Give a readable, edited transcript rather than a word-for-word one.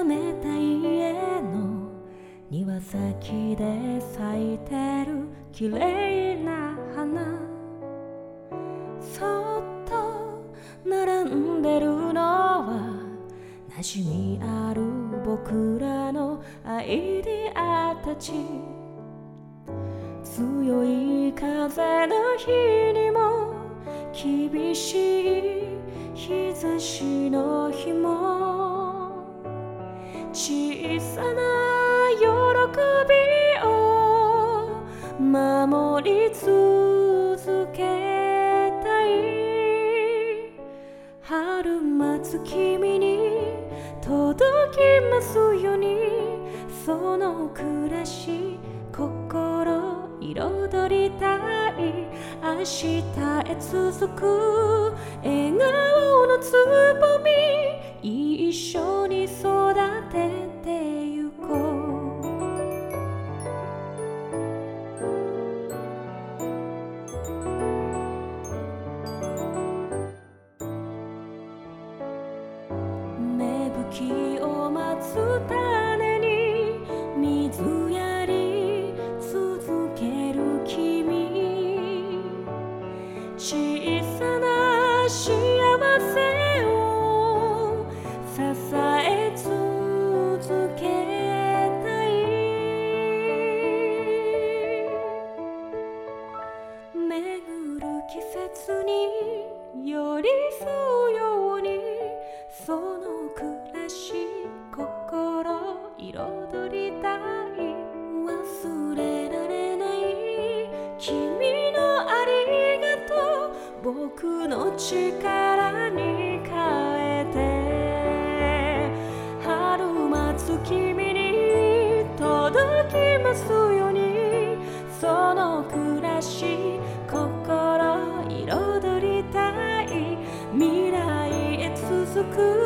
めた家の庭先で咲いてる綺麗な花、そっと並んでるのは馴染みある僕らのアイデアたち。強い風の日にも厳しい日差しの日も小さな喜びを守り続けたい。春待つ君に届きますように、その暮らし心彩りたい。明日へ続く笑顔のつぼみ、一緒に育ててゆこう。芽吹きを待つ種に水やり続ける君、小さな幸せを支え続けたい。巡る季節に寄り添うように、その暮らし心彩りたい。忘れられない君のありがとう、僕の力に変えて。春待つ君に届きますように、その暮らし心彩りたい。未来へ続く